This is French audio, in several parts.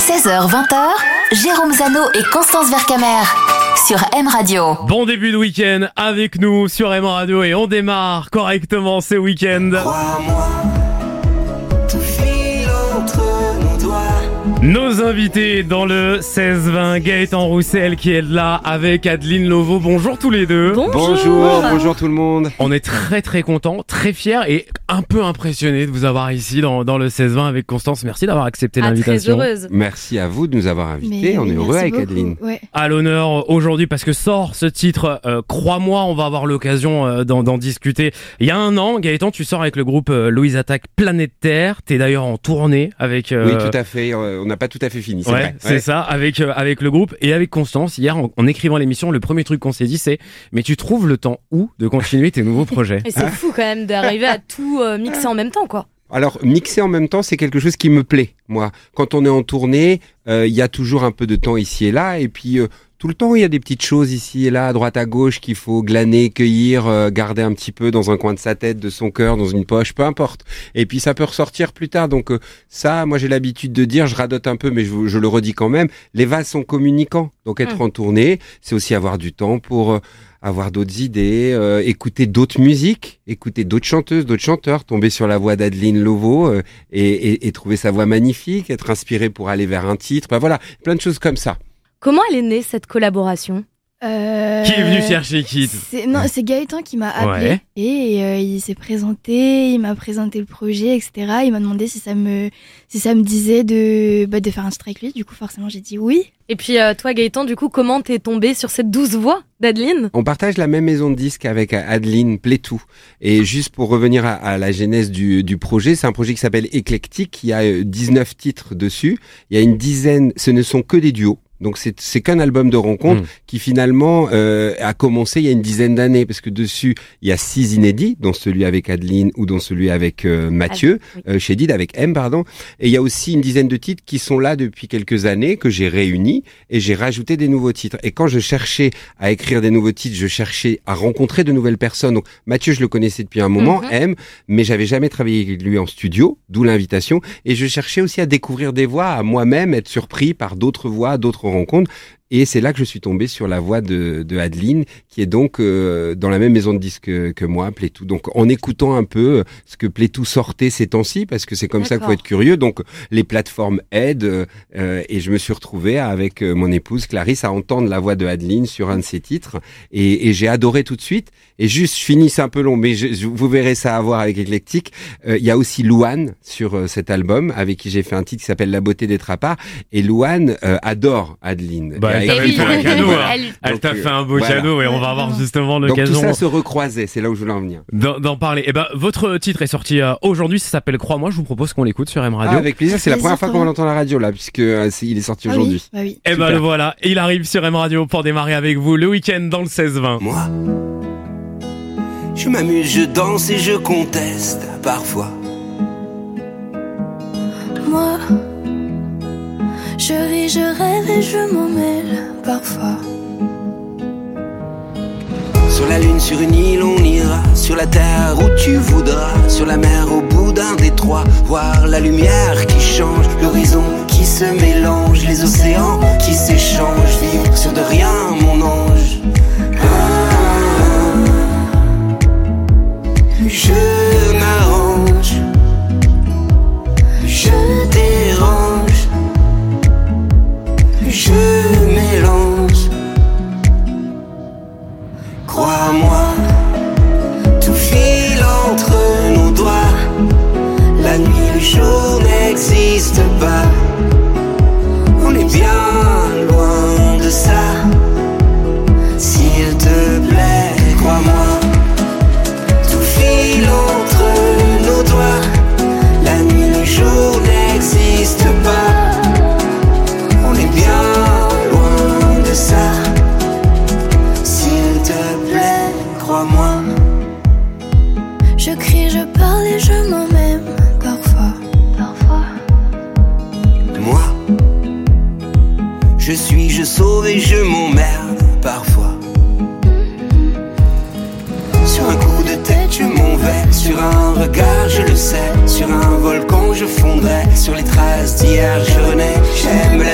16h-20h, Jérôme Zano et Constance Vercamer sur M Radio. Bon début de week-end avec nous sur M Radio et on démarre correctement ce week-end. Crois-moi, tout file entre nos doigts. Nos invités dans le 16-20, Gaëtan Roussel qui est là avec Adeline Lovo. Bonjour tous les deux. Bonjour tout le monde. On est très très contents, très fiers et un peu impressionnés de vous avoir ici dans le 16-20 avec Constance. Merci d'avoir accepté l'invitation. Très heureuse. Merci à vous de nous avoir invités. On est heureux avec Adeline. Ouais. À l'honneur aujourd'hui parce que sort ce titre Crois-moi, on va avoir l'occasion d'en discuter. Il y a un an, Gaëtan, tu sors avec le groupe Louise Attaque Planète Terre. T'es d'ailleurs en tournée avec... Oui, tout à fait. On n'a pas tout à fait fini, c'est vrai. C'est ça, avec le groupe et avec Constance. Hier, en écrivant l'émission, le premier truc qu'on s'est dit, c'est mais tu trouves le temps où de continuer tes nouveaux projets? Et c'est fou quand même d'arriver à tout mixer en même temps, quoi. Alors, mixer en même temps, c'est quelque chose qui me plaît, moi. Quand on est en tournée, il y a toujours un peu de temps ici et là, et puis tout le temps, il y a des petites choses ici et là, à droite, à gauche, qu'il faut glaner, cueillir, garder un petit peu dans un coin de sa tête, de son cœur, dans une poche, peu importe. Et puis ça peut ressortir plus tard. Donc ça, moi j'ai l'habitude de dire, je radote un peu, mais je le redis quand même, les vases sont communicants. Donc être en tournée, c'est aussi avoir du temps pour... avoir d'autres idées, écouter d'autres musiques, écouter d'autres chanteuses, d'autres chanteurs, tomber sur la voix d'Adeline Lovo et trouver sa voix magnifique, être inspiré pour aller vers un titre. Ben voilà, plein de choses comme ça. Comment elle est née, cette collaboration ? Qui est venu chercher qui? C'est Gaëtan qui m'a appelé. Ouais. Et il s'est présenté, il m'a présenté le projet, etc. Il m'a demandé si ça me disait de faire un titre avec lui. Du coup, forcément, j'ai dit oui. Et puis toi, Gaëtan, du coup, comment t'es tombé sur cette douce voix d'Adeline ? On partage la même maison de disques avec Adeline Plétou. Et juste pour revenir à la genèse du projet, c'est un projet qui s'appelle Éclectique. Il y a 19 titres dessus. Il y a une dizaine, ce ne sont que des duos. Donc c'est qu'un album de rencontre qui finalement a commencé il y a une dizaine d'années, parce que dessus il y a 6 inédits, dont celui avec Adeline ou dont celui avec Mathieu, chez Did avec M pardon. Et il y a aussi une dizaine de titres qui sont là depuis quelques années, que j'ai réunis et j'ai rajouté des nouveaux titres. Et quand je cherchais à écrire des nouveaux titres, je cherchais à rencontrer de nouvelles personnes. Donc Mathieu, je le connaissais depuis un moment, M, mais j'avais jamais travaillé avec lui en studio, d'où l'invitation. Et je cherchais aussi à découvrir des voix, à moi-même être surpris par d'autres voix, d'autres rencontres. Et c'est là que je suis tombé sur la voix de Adeline, qui est donc dans la même maison de disques que moi, Plétou. Donc en écoutant un peu ce que Plétou sortait ces temps-ci, parce que c'est comme ça qu'il faut être curieux. Donc les plateformes aident et je me suis retrouvé avec mon épouse Clarisse à entendre la voix de Adeline sur un de ses titres. Et j'ai adoré tout de suite. Et juste, je finis, c'est un peu long, mais vous verrez ça à voir avec Éclectique. Il y a aussi Louane sur cet album, avec qui j'ai fait un titre qui s'appelle La beauté d'être à part. Et Louane adore Adeline. Elle t'a fait un cadeau. Elle t'a fait un beau cadeau et on va avoir justement l'occasion. Donc tout ça se recroisait, c'est là où je voulais en venir. D'en parler. Et votre titre est sorti aujourd'hui, ça s'appelle Crois-moi. Je vous propose qu'on l'écoute sur M Radio. Avec plaisir, c'est la première fois qu'on va l'entendre à la radio là, puisque il est sorti aujourd'hui. Oui. Et le voilà, il arrive sur M Radio pour démarrer avec vous le week-end dans le 16-20. Moi, je m'amuse, je danse et je conteste parfois. Moi, je ris, je rêve et je m'en mêle parfois. Sur la lune, sur une île, on ira. Sur la terre où tu voudras. Sur la mer, au bout d'un détroit. Voir la lumière qui change. L'horizon qui se mélange. Les océans qui s'échangent. Vivre sur de rien, mon ange. Je m'arrange. Je dérange. Je mélange. Crois-moi, tout file entre nos doigts. La nuit, le jour n'existe pas. On est bien loin de ça. S'il te plaît, crois-moi, tout file entre nos doigts. La nuit, le jour n'existe pas. On est bien loin de ça. S'il te plaît, crois-moi. Je crie, je parle et je m'en même parfois. Moi, je suis, je sauve et je m'emmerde parfois. Sur un coup de tête, je m'en vais. Sur un regard, je le sais. Sur un volcan, je fondrai. Sur les traces d'hier, je renais. J'aime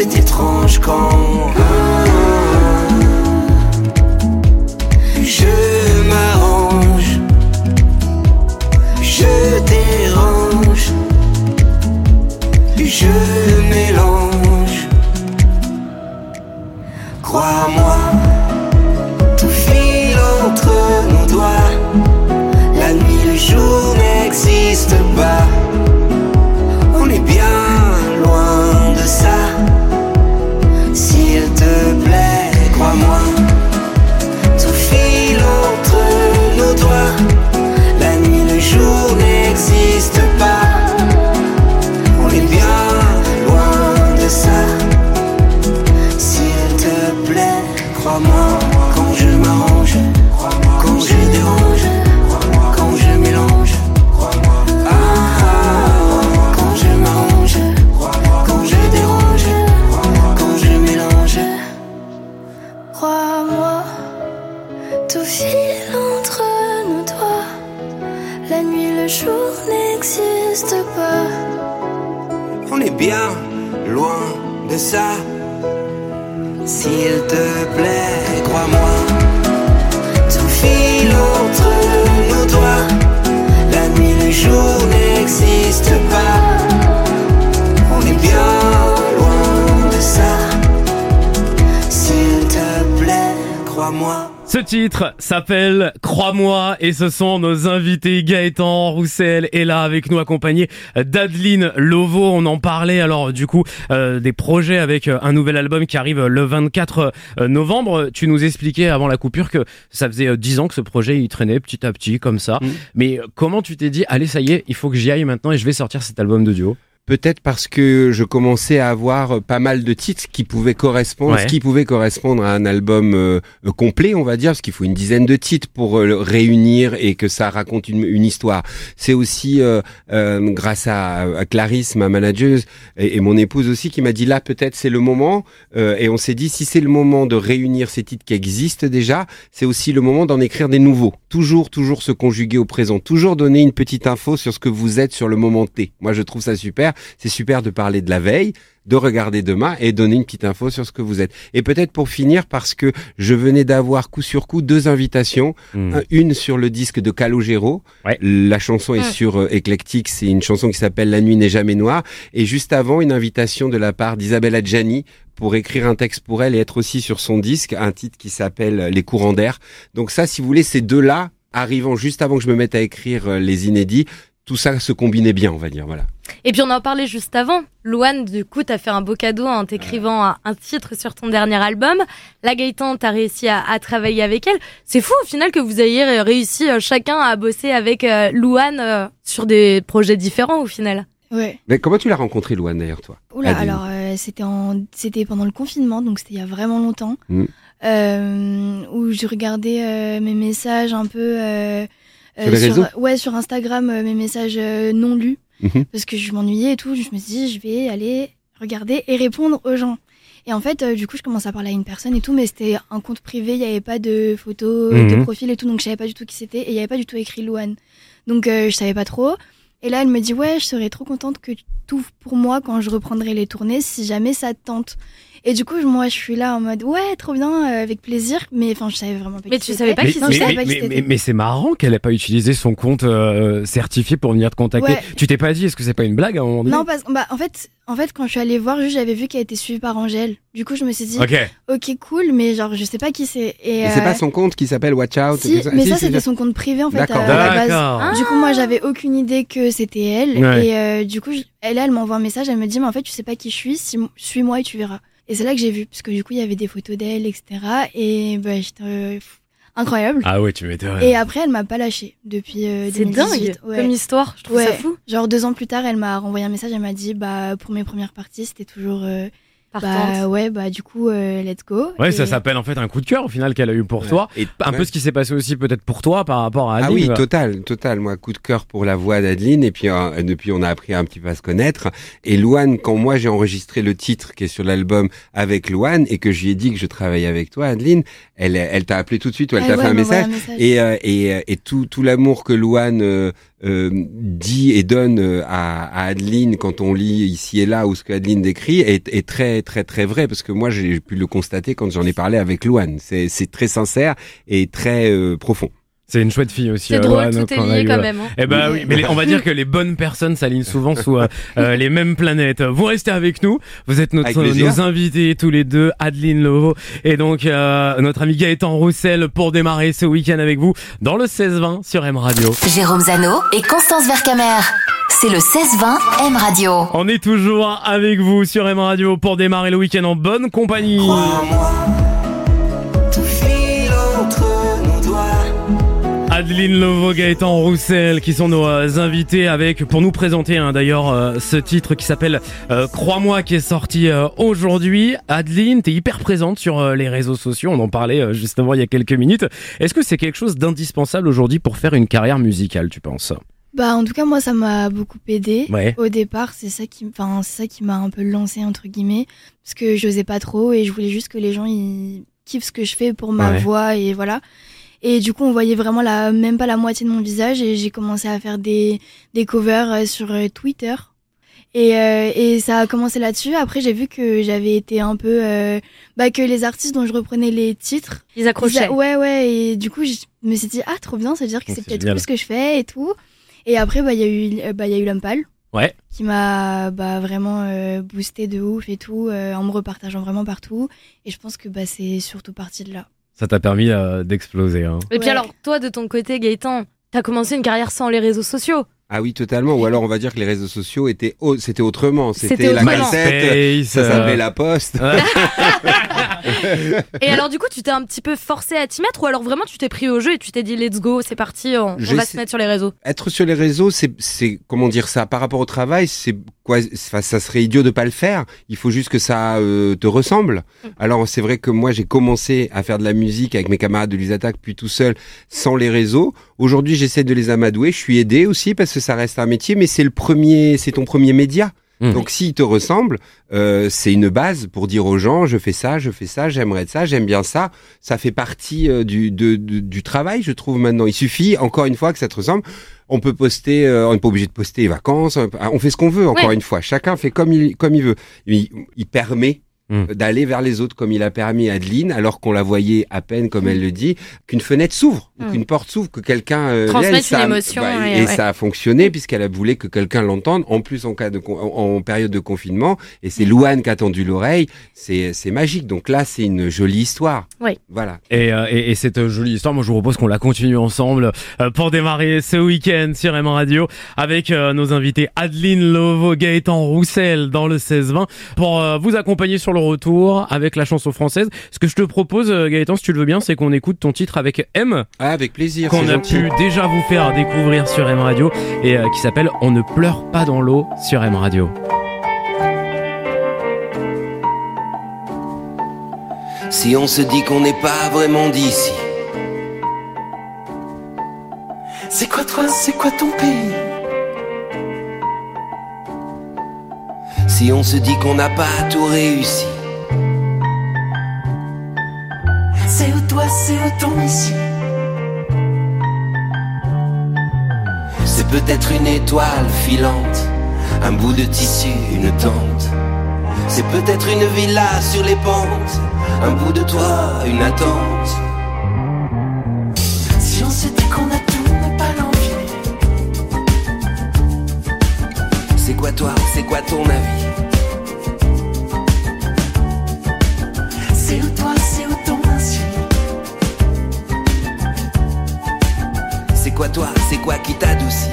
c'est étrange quand je m'arrange, je dérange, je mélange. Crois-moi, tout file entre nos doigts. La nuit, le jour n'existe pas. On est bien loin de ça. S'il te plaît, crois-moi, tout file entre nos doigts. La nuit, le jour n'existe pas. On est bien loin de ça. S'il te plaît, crois-moi, quand je m'arrange, quand je dérange, quand je mélange. Quand je m'arrange, quand je dérange, quand je mélange. Crois-moi, tout file entre nos doigts. La nuit, le jour n'existe pas. On est bien loin de ça. S'il te plaît, crois-moi, tout file entre nos doigts. La nuit, le jour n'existe pas. On est bien loin de ça. S'il te plaît, crois-moi. Ce titre s'appelle Crois-moi et ce sont nos invités Gaëtan Roussel est là avec nous accompagné d'Adeline Lovo. On en parlait alors du coup des projets avec un nouvel album qui arrive le 24 novembre. Tu nous expliquais avant la coupure que ça faisait 10 ans que ce projet il traînait petit à petit comme ça. Mais comment tu t'es dit allez ça y est, il faut que j'y aille maintenant et je vais sortir cet album de duo? Peut-être parce que je commençais à avoir pas mal de titres qui pouvaient correspondre, Ouais. ce qui pouvait correspondre à un album complet, on va dire, parce qu'il faut une dizaine de titres pour le réunir et que ça raconte une histoire. C'est aussi grâce à Clarisse, ma manageuse, et mon épouse aussi, qui m'a dit là peut-être c'est le moment, et on s'est dit si c'est le moment de réunir ces titres qui existent déjà, c'est aussi le moment d'en écrire des nouveaux. Toujours se conjuguer au présent, toujours donner une petite info sur ce que vous êtes sur le moment T. Moi je trouve ça super. C'est super de parler de la veille, de regarder demain et donner une petite info sur ce que vous êtes. Et peut-être pour finir, parce que je venais d'avoir coup sur coup 2 invitations. Une sur le disque de Calogero. Ouais. La chanson est sur Eclectic. C'est une chanson qui s'appelle La nuit n'est jamais noire. Et juste avant, une invitation de la part d'Isabelle Adjani pour écrire un texte pour elle et être aussi sur son disque, un titre qui s'appelle Les courants d'air. Donc ça, si vous voulez, ces deux-là, arrivant juste avant que je me mette à écrire les inédits, tout ça se combinait bien, on va dire, voilà. Et puis on en parlait juste avant. Louane, du coup, t'as fait un beau cadeau en t'écrivant un titre sur ton dernier album. La Gaëtan, t'as réussi à travailler avec elle. C'est fou au final que vous ayez réussi chacun à bosser avec Louane sur des projets différents au final. Ouais. Mais comment tu l'as rencontré, Louane, d'ailleurs, toi? Oula, Adeline. alors c'était pendant le confinement, donc c'était il y a vraiment longtemps, où je regardais mes messages un peu Sur les réseaux? sur Instagram, mes messages non lus, Mhm. parce que je m'ennuyais et tout. Je me suis dit, je vais aller regarder et répondre aux gens. Et en fait, du coup, je commence à parler à une personne et tout, mais c'était un compte privé, il n'y avait pas de photos, de profil et tout, donc je savais pas du tout qui c'était, et il n'y avait pas du tout écrit Louane. Donc je savais pas trop. Et là, elle me dit, ouais, je serais trop contente que tu t'ouvres pour moi quand je reprendrai les tournées, si jamais ça te tente. Et du coup, moi, je suis là en mode, ouais, trop bien, avec plaisir. Mais enfin, je savais vraiment pas Mais qui tu c'était. savais pas qui Non, je savais pas qui mais, c'était. mais c'est marrant qu'elle ait pas utilisé son compte certifié pour venir te contacter. Ouais. Tu t'es pas dit, est-ce que c'est pas une blague à un moment donné? Non, parce que, en fait, quand je suis allée voir, juste, j'avais vu qu'elle était suivie par Angèle. Du coup, je me suis dit, ok, cool, mais genre, je sais pas qui c'est. Et c'est pas son compte qui s'appelle Watch Out? Si, mais ça, c'est c'était son compte privé, en fait, D'accord. à la base. D'accord. Du coup, moi, j'avais aucune idée que c'était elle. Ouais. Et du coup, elle m'envoie un message, elle me dit, mais en fait, tu sais pas qui je suis, suis-moi et tu verras. Et c'est là que j'ai vu, parce que du coup, il y avait des photos d'elle, etc. Et bah, j'étais incroyable. Ah ouais, tu m'étonnes. Et après, elle m'a pas lâché depuis C'est 2018. dingue Ouais. comme histoire, je trouve ça Ouais. fou. Genre 2 ans plus tard, elle m'a renvoyé un message, elle m'a dit, bah, pour mes premières parties, c'était toujours, Partante. du coup, let's go. Ouais, Et- ça s'appelle en fait un coup de cœur au final qu'elle a eu pour toi. Et Un peu ce qui s'est passé aussi peut-être pour toi par rapport à Adeline. Ah oui, quoi. total. Moi, coup de cœur pour la voix d'Adeline. Et puis, depuis, on a appris un petit peu à se connaître. Et Louane, quand moi, j'ai enregistré le titre qui est sur l'album avec Louane et que je lui ai dit que je travaillais avec toi, Adeline, elle t'a appelé tout de suite ou elle t'a fait un m'a envoyé message. Et tout l'amour que Louane dit et donne à Adeline quand on lit ici et là ou ce qu'Adeline décrit est très très très vrai, parce que moi j'ai pu le constater quand j'en ai parlé avec Louane. C'est très sincère et très profond. C'est une chouette fille aussi. C'est drôle, Louane, tout est lié quand même. Hein. Eh ben oui, mais on va dire que les bonnes personnes s'alignent souvent sous les mêmes planètes. Vous restez avec nous. Vous êtes nos invités tous les deux, Adeline Lovo et donc notre ami Gaëtan Roussel pour démarrer ce week-end avec vous dans le 16-20 sur M Radio. Jérôme Zano et Constance Vercamer. C'est le 16-20 M Radio. On est toujours avec vous sur M Radio pour démarrer le week-end en bonne compagnie. Crois-moi, tout file entre nos doigts. Adeline Lovo, Gaëtan Roussel qui sont nos invités avec pour nous présenter d'ailleurs ce titre qui s'appelle Crois-moi, qui est sorti aujourd'hui. Adeline, t'es hyper présente sur les réseaux sociaux, on en parlait justement il y a quelques minutes. Est-ce que c'est quelque chose d'indispensable aujourd'hui pour faire une carrière musicale, tu penses ? Bah en tout cas moi ça m'a beaucoup aidé. Ouais. Au départ c'est ça qui m'a un peu lancé entre guillemets, parce que j'osais pas trop et je voulais juste que les gens ils kiffent ce que je fais pour ma voix et voilà. Et du coup on voyait vraiment même pas la moitié de mon visage et j'ai commencé à faire des covers sur Twitter. Et ça a commencé là-dessus. Après j'ai vu que j'avais été un peu que les artistes dont je reprenais les titres, Ils accrochaient. Ouais et du coup je me suis dit trop bien, ça veut dire que c'est peut-être génial. tout ce que je fais et tout. Et après il y a eu Lampal. Ouais. Qui m'a vraiment boosté de ouf et tout, en me repartageant vraiment partout. Et je pense que c'est surtout parti de là. Ça t'a permis d'exploser. Hein. Et puis alors, toi, de ton côté, Gaëtan, t'as commencé une carrière sans les réseaux sociaux. Ah oui, totalement. Ou alors on va dire que les réseaux sociaux c'était autrement. C'était la autrement. cassette, ça s'appelait la poste. Et alors du coup, tu t'es un petit peu forcé à t'y mettre, ou alors vraiment tu t'es pris au jeu et tu t'es dit let's go, c'est parti, on va se mettre sur les réseaux. Être sur les réseaux, c'est comment dire ça, par rapport au travail, c'est quoi, ça serait idiot de pas le faire. Il faut juste que ça te ressemble. Alors c'est vrai que moi j'ai commencé à faire de la musique avec mes camarades de l'Usattaque, puis tout seul, sans les réseaux. Aujourd'hui, j'essaie de les amadouer. Je suis aidé aussi parce que ça reste un métier, mais c'est ton premier média. Donc s'il te ressemble, c'est une base pour dire aux gens je fais ça, j'aimerais ça, j'aime bien ça. Ça fait partie du travail, je trouve maintenant. Il suffit encore une fois que ça te ressemble. On peut poster, on n'est pas obligé de poster les vacances. On fait ce qu'on veut encore une fois. Chacun fait comme il veut. Il permet d'aller vers les autres comme il a permis à Adeline, alors qu'on la voyait à peine, comme elle le dit, qu'une fenêtre s'ouvre, ou qu'une porte s'ouvre, que quelqu'un transmette une émotion. Et ça a fonctionné puisqu'elle a voulu que quelqu'un l'entende, en plus en période de confinement, et c'est Louane qui a tendu l'oreille, c'est magique. Donc là, c'est une jolie histoire. Oui. Voilà. Et cette jolie histoire, moi je vous propose qu'on la continue ensemble pour démarrer ce week-end sur M Radio avec nos invités Adeline Lovo, Gaëtan Roussel dans le 16-20 pour vous accompagner sur le retour avec la chanson française. Ce que je te propose, Gaëtan, si tu le veux bien, c'est qu'on écoute ton titre avec M. Ah, avec plaisir. Qu'on a pu déjà vous faire découvrir sur M Radio et qui s'appelle On ne pleure pas dans l'eau sur M Radio. Si on se dit qu'on n'est pas vraiment d'ici, c'est quoi toi, c'est quoi ton pays? Si on se dit qu'on n'a pas tout réussi, c'est où toi, c'est où ton ici? C'est peut-être une étoile filante, un bout de tissu, une tente. C'est peut-être une villa sur les pentes, un bout de toit, une attente. Si on se dit qu'on a tout mais pas l'envie, c'est quoi toi, c'est quoi ton avis? C'est où toi, c'est où ton ainsi? C'est quoi toi, c'est quoi qui t'adoucit?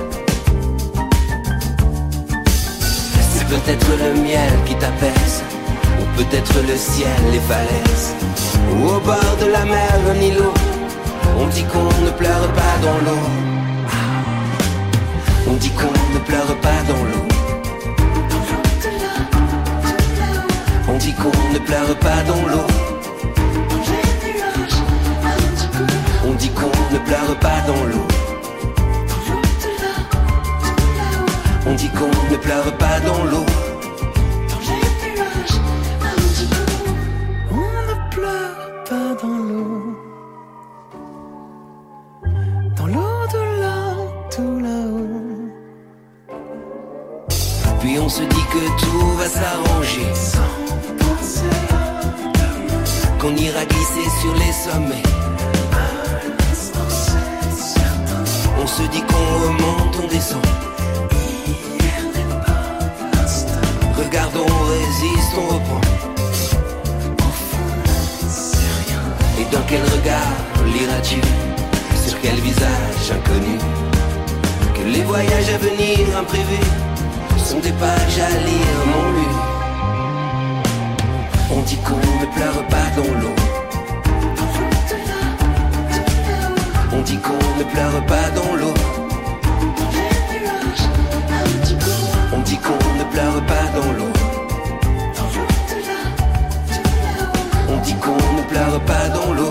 C'est peut-être le miel qui t'apaise, ou peut-être le ciel, les falaises, ou au bord de la mer, un îlot. On dit qu'on ne pleure pas dans l'eau. On dit qu'on ne pleure pas dans l'eau. On dit qu'on ne pleure pas dans l'eau. On dit qu'on ne pleure pas dans l'eau. On dit qu'on ne pleure pas dans l'eau. On ne pleure pas dans l'eau. Dans l'au-delà, tout là-haut. Puis on se dit que tout va s'arranger, qu'on ira glisser sur les sommets. On se dit qu'on remonte, on descend. Regardons, on résiste, on reprend. Et dans quel regard liras-tu, sur quel visage inconnu, que les voyages à venir imprévus sont des pages à lire non lues. On dit qu'on ne pleure pas dans l'eau. On dit qu'on ne pleure pas dans l'eau. On dit qu'on ne pleure pas dans l'eau. On dit qu'on ne pleure pas dans l'eau.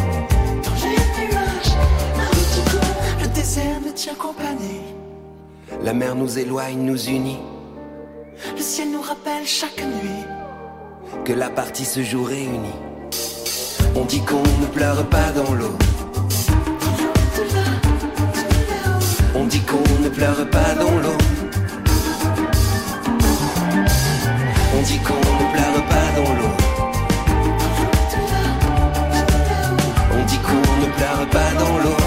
Le désert me tient compagnie. La mer nous éloigne, nous unit. Le ciel nous rappelle chaque nuit que la partie se joue réunie. On dit qu'on ne pleure pas dans l'eau. On dit qu'on ne pleure pas dans l'eau. On dit qu'on ne pleure pas dans l'eau. On dit qu'on ne pleure pas dans l'eau.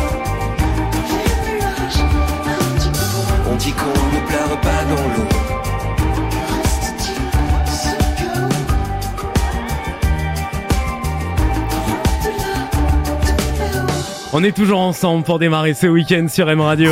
On dit qu'on ne pleure pas dans l'eau. On est toujours ensemble pour démarrer ce week-end sur M Radio.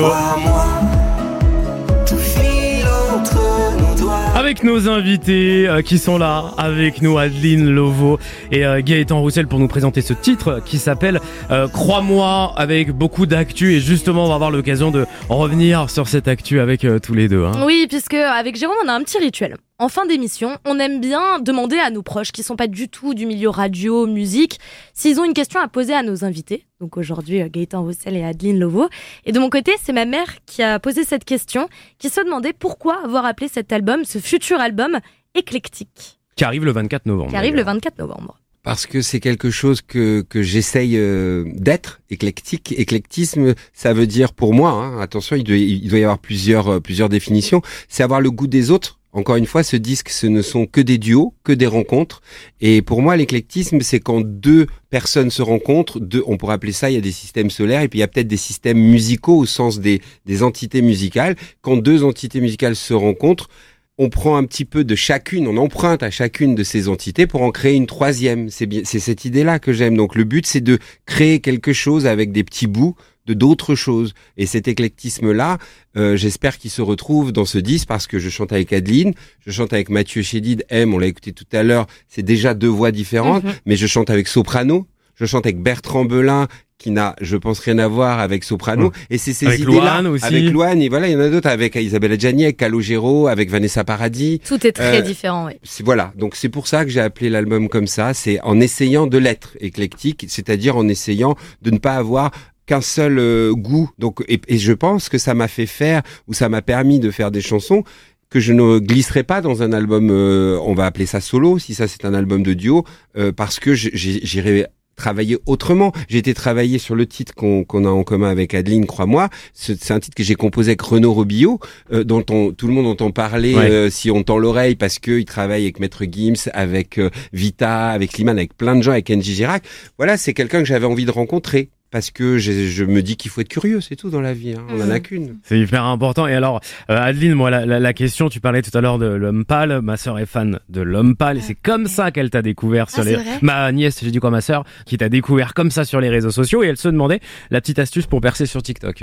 Avec nos invités qui sont là, avec nous Adeline Lovo et Gaëtan Roussel pour nous présenter ce titre qui s'appelle Crois-moi, avec beaucoup d'actu, et justement on va avoir l'occasion de revenir sur cette actu avec tous les deux. Hein. Oui, puisque avec Jérôme on a un petit rituel. En fin d'émission, on aime bien demander à nos proches qui sont pas du tout du milieu radio, musique, s'ils ont une question à poser à nos invités. Donc aujourd'hui, Gaëtan Roussel et Adeline Lovo. Et de mon côté, c'est ma mère qui a posé cette question, qui se demandait pourquoi avoir appelé cet album, ce futur album, éclectique. Qui arrive le 24 novembre. Le 24 novembre. Parce que c'est quelque chose que j'essaye d'être, éclectique. Éclectisme, ça veut dire pour moi, hein, attention, il doit y avoir plusieurs définitions, c'est avoir le goût des autres. Encore une fois, ce disque, ce ne sont que des duos, que des rencontres. Et pour moi, l'éclectisme, c'est quand deux personnes se rencontrent. On pourrait appeler ça, il y a des systèmes solaires, et puis il y a peut-être des systèmes musicaux au sens des entités musicales. Quand deux entités musicales se rencontrent, on prend un petit peu de chacune, on emprunte à chacune de ces entités pour en créer une troisième. C'est cette idée-là que j'aime. Donc le but, c'est de créer quelque chose avec des petits bouts de d'autres choses. Et cet éclectisme-là, j'espère qu'il se retrouve dans ce disque, parce que je chante avec Adeline, je chante avec Mathieu Chédid, on l'a écouté tout à l'heure, c'est déjà deux voix différentes, mais je chante avec soprano, je chante avec Bertrand Belin, qui n'a, je pense, rien à voir avec soprano. Et c'est ces idées-là, avec Louane, et voilà, il y en a d'autres, avec Isabelle Adjani, avec Calogero, avec Vanessa Paradis. Tout est très différent, oui. Voilà. Donc c'est pour ça que j'ai appelé l'album comme ça. C'est en essayant de l'être éclectique, c'est-à-dire en essayant de ne pas avoir qu'un seul goût. Donc, et je pense que ça m'a fait faire, ou ça m'a permis de faire des chansons que je ne glisserai pas dans un album, on va appeler ça solo, si ça c'est un album de duo, parce que j'irai travailler autrement. J'ai été travailler sur le titre qu'on a en commun avec Adeline, Crois-moi. C'est un titre que j'ai composé avec Renaud Robillot, dont tout le monde entend parler, si on tend l'oreille, parce que il travaille avec Maître Gims, avec Vita, avec Slimane, avec plein de gens, avec Kenji Girac. Voilà, c'est quelqu'un que j'avais envie de rencontrer. Parce que je me dis qu'il faut être curieux, c'est tout dans la vie, hein. On en a qu'une. C'est hyper important. Et alors, Adeline, moi, la question, tu parlais tout à l'heure de l'homme pâle. Ma sœur est fan de l'homme pâle, et c'est comme ça qu'elle t'a découvert sur ma nièce, j'ai dit quoi, ma sœur, qui t'a découvert comme ça sur les réseaux sociaux, et elle se demandait la petite astuce pour percer sur TikTok.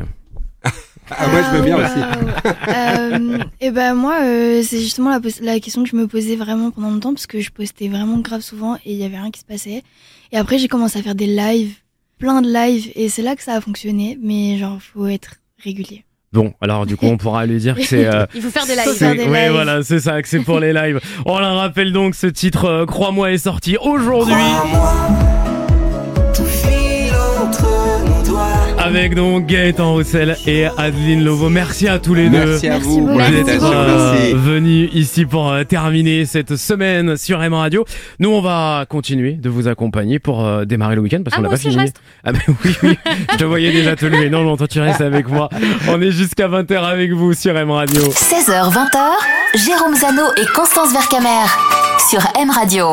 Moi je veux bien aussi. Et ben moi c'est justement la question que je me posais vraiment pendant longtemps, parce que je postais vraiment grave souvent et il y avait rien qui se passait. Et après j'ai commencé à faire des lives, plein de lives, et c'est là que ça a fonctionné, mais genre faut être régulier. Bon, alors du coup on pourra lui dire que c'est... Il faut faire des lives. Oui, voilà, c'est ça, que c'est pour les lives. On la rappelle donc, ce titre Crois-moi est sorti aujourd'hui. Crois-moi, tout file entre nos doigts. Avec donc Gaëtan Roussel et Adeline Lovo. Merci à tous les deux. Merci à vous beaucoup. pour l'invitation. Venus ici pour terminer cette semaine sur M Radio. Nous, on va continuer de vous accompagner pour démarrer le week-end, parce qu'on n'a pas fini. Ah ben oui, je te voyais déjà te lever. Non, toi tu restes avec moi. On est jusqu'à 20h avec vous sur M Radio. 16h, 20h. Jérôme Zano et Constance Vercamer sur M Radio.